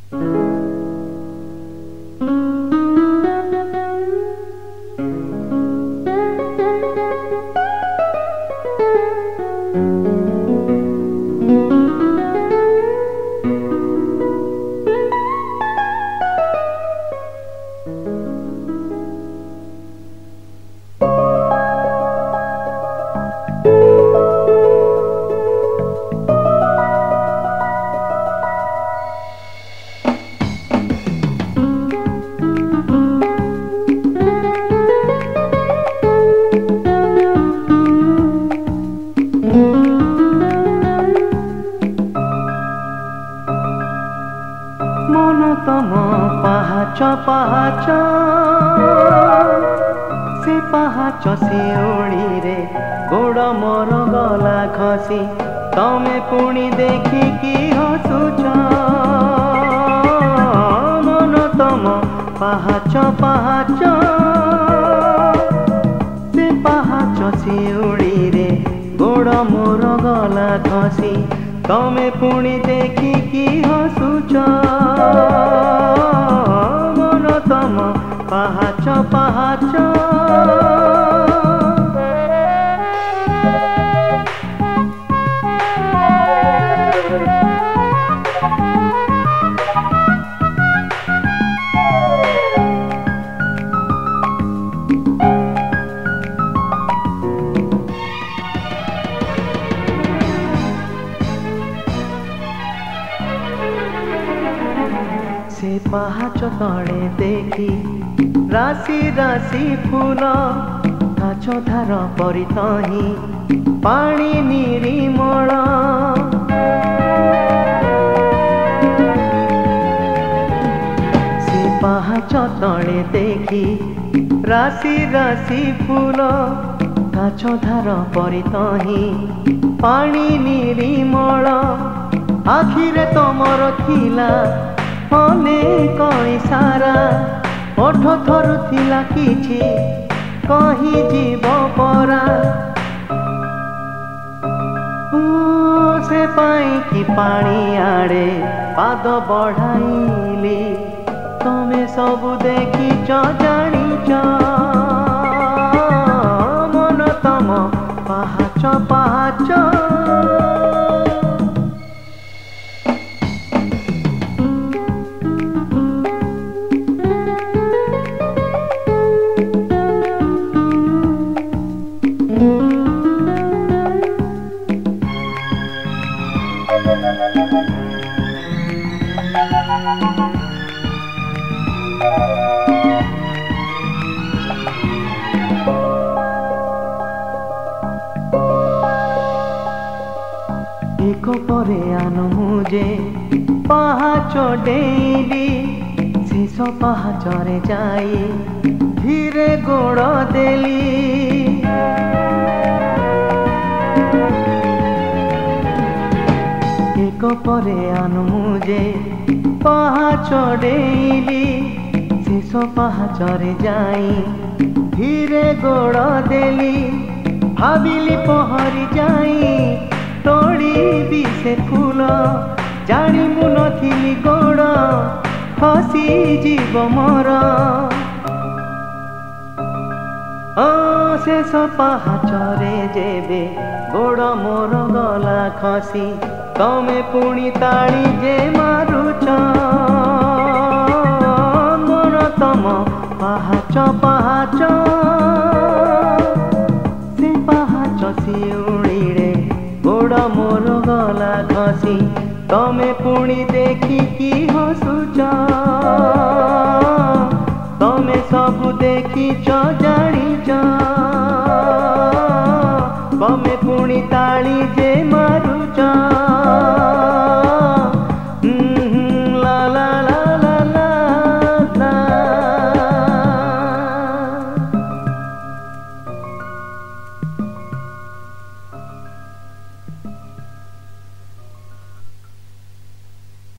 मनोतम पाहाच पाहाच से पाहाच सिउड़ी रे गोड़ मोर गला खसी तमे पुणी देखिकी हसुच मनोतम पाहाच पाहाच से पाहाच सिउड़ी रे गोड़ मोर गला खसी तमे पुणी देखिकी हसुच मनोतम पाहाच पाहाच से पाहाच तले देखी राशि राशि फूल गाछ धार परितही पानी निरीमल से पाहाच तले देखी राशि राशि फूल गाछ धार परितही पानी निरीमल आखिरे तमर थिला अनेक इशारा ओठ थरुथिला किछि कहि जीव परा से पाई कि पानी आड़े पाद बढ़ाइली तमे सबु देखिच जानिच मनोतम पाहाच पाहाच एक परे आनु मुझे पाहाच डेली शेष पाहाचरे जाई धीरे गोड़ देली एक परे आनु मुझे पाहाच डेली शेष पाहाचरे जाई धीरे गोड़ देली भाविली पहरी जाई तोड़ी भी से फूल जानी मु नथिली गोड़ खसी जीव मोर शेष पाहाचरे जेबे गोड़ मोर गला खसी तमे पुणी ताड़ी जे मारुच मनोतम पाहाच पाहाच से पाहाच सिउड़ी रे गोड़ मोर गला खसी तमे पुणी देखिकी हसुच तमे सबु देखिच जानिच तमे पुणी ताड़ी जे